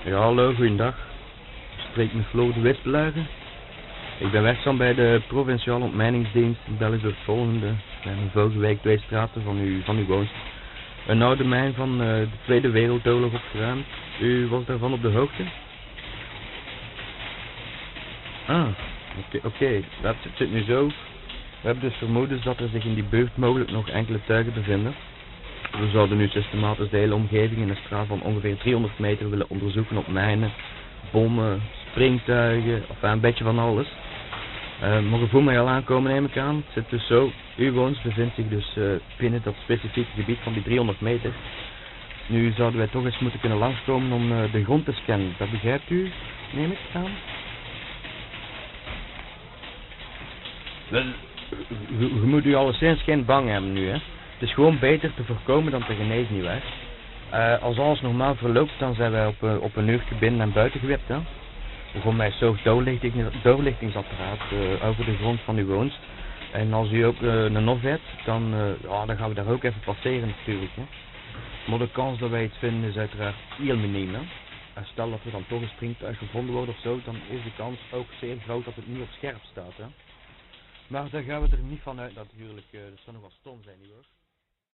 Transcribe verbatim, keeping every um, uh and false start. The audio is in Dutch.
Ja, hallo, goeiedag. Ik spreek met Floor de Wispelaar. Ik ben werkzaam bij de Provinciale Ontmijningsdienst. Ik bel u door het volgende. We hebben vorige week twee straten van uw, van uw woonst een oude mijn van uh, de Tweede Wereldoorlog opgeruimd. U was daarvan op de hoogte? Ah, oké, okay, okay. Dat zit, zit nu zo. We hebben dus vermoedens dat er zich in die buurt mogelijk nog enkele tuigen bevinden. We zouden nu systematisch de hele omgeving in een straal van ongeveer driehonderd meter willen onderzoeken op mijnen, bommen, springtuigen, of een beetje van alles. Uh, mogen voor mij al aankomen, neem ik aan. Het zit dus zo, uw woonst bevindt zich dus uh, binnen dat specifieke gebied van die driehonderd meter. Nu zouden wij toch eens moeten kunnen langskomen om uh, de grond te scannen. Dat begrijpt u, neem ik aan? Wel, je, je moet u alleszins geen bang hebben nu, hè. Het is gewoon beter te voorkomen dan te genezen, nietwaar? Uh, als alles normaal verloopt, dan zijn wij op, uh, op een uurtje binnen en buiten gewipt, hè. We gaan met zo'n doorlichting, doorlichtingsapparaat uh, over de grond van uw woonst. En als u ook uh, een nof hebt, dan, uh, ja, dan gaan we daar ook even passeren natuurlijk, hè. Maar de kans dat wij iets vinden is uiteraard heel miniem, hè. En stel dat er dan toch een springtuig gevonden wordt of zo, dan is de kans ook zeer groot dat het niet op scherp staat, hè. Maar daar gaan we er niet van uit natuurlijk, uh, dat zou nog wel stom zijn, niet hoor.